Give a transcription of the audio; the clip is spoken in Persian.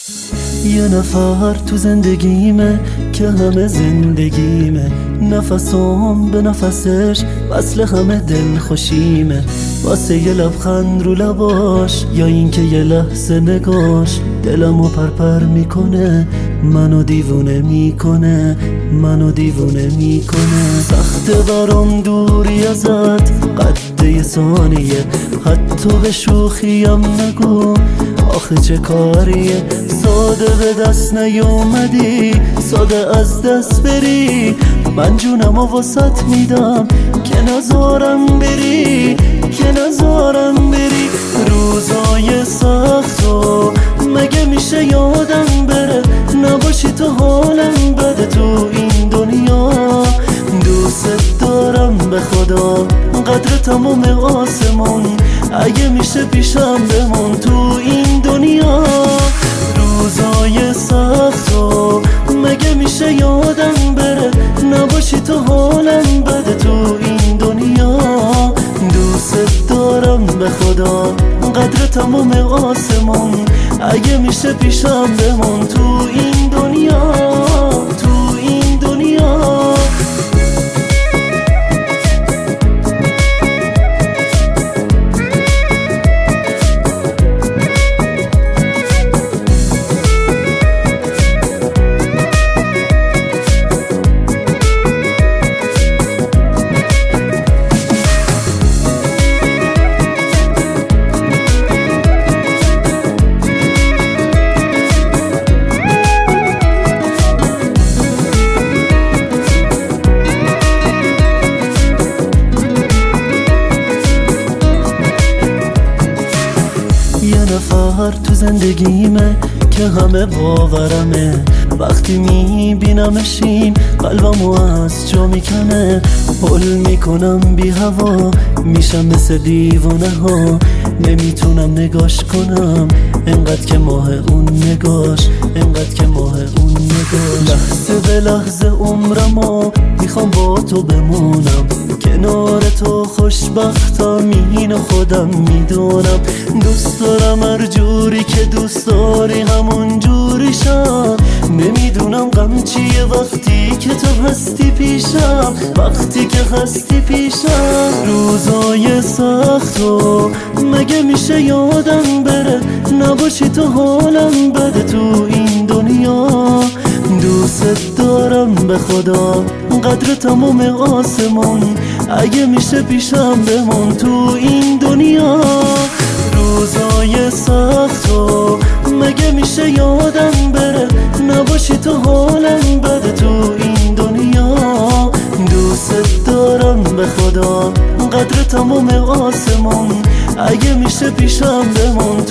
یه نفر تو زندگیمه که همه زندگیمه، نفسم به نفسش وصل همه دل خوشیمه. واسه یه لبخند رو لباش یا اینکه یه لحظه نگاش دلمو پرپر میکنه، منو دیوونه میکنه، منو دیوونه میکنه. سخته برام دوری ازت قد یه ثانیه، حتی به شوخیم نگو آخه چه کاریه. ساده به دست نیومدی، ساده از دست بری، من جونمو واسط میدم که نذارم بری، که نذارم بری. روزای سختو مگه میشه یادم بره، نباشی تو حالم بده تو این دنیا. دوست دارم به خدا قدر تمام آسمون، اگه میشه پیشم بمون تو این دنیا. روزای سختو مگه میشه یادم بره، نباشی تو حالم بده تو این دنیا. دوست دارم به خدا قدر تمام آسمون، اگه میشه پیشم بمون تو این دنیا، تو این دنیا. نفر تو زندگیمه که همه باورمه، وقتی میبینمشین قلبمو از جا میکنه. هل میکنم بی هوا، میشم مثل دیوانه ها، نمیتونم نگاش کنم انقدر که ماه اون نگاش، انقدر که ماه اون نگاش. لحظه به لحظه عمرمو میخوام با تو بمونم، کنار تو خوشبختم اینو خودم میدونم. دوست دارم هر جوری که دوست داری همون جوریشم، نمیدونم غم چیه وقتی که تو هستی پیشم، وقتی که هستی پیشم. روزای سختو مگه میشه یادم بره، نباشی تو حالم بده تو این دنیا. دوست دارم به خدا قدر تمام آسمون، اگه میشه پیشم بمون تو این دنیا. روزای سختو مگه میشه یادم بره، نباشی تو حالم بده تو این دنیا. دوست دارم به خدا قدر تمام آسمون، اگه میشه پیشم بمون